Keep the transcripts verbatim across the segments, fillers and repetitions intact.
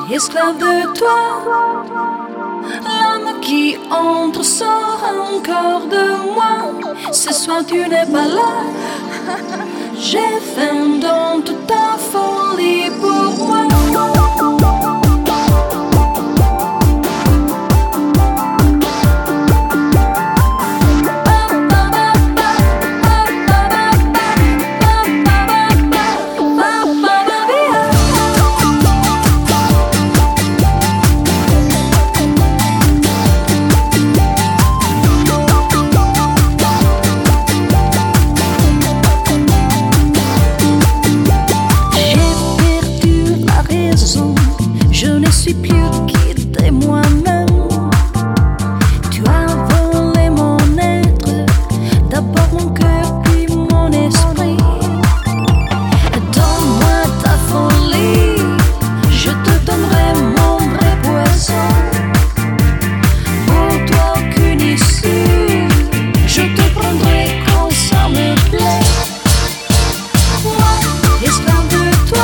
esclave de toi. L'âme qui entre sort encore de moi. Ce soir tu n'es pas là. J'ai faim dans toute ta folie pour moi. Je ne suis plus quitte moi-même. Tu as volé mon être, d'abord mon cœur puis mon esprit. Donne-moi ta folie, je te donnerai mon vrai poison. Pour toi aucune issue, je te prendrai quand ça me plaît. Moi, esclave de toi.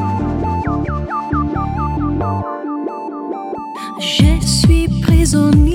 Je suis prisonnier.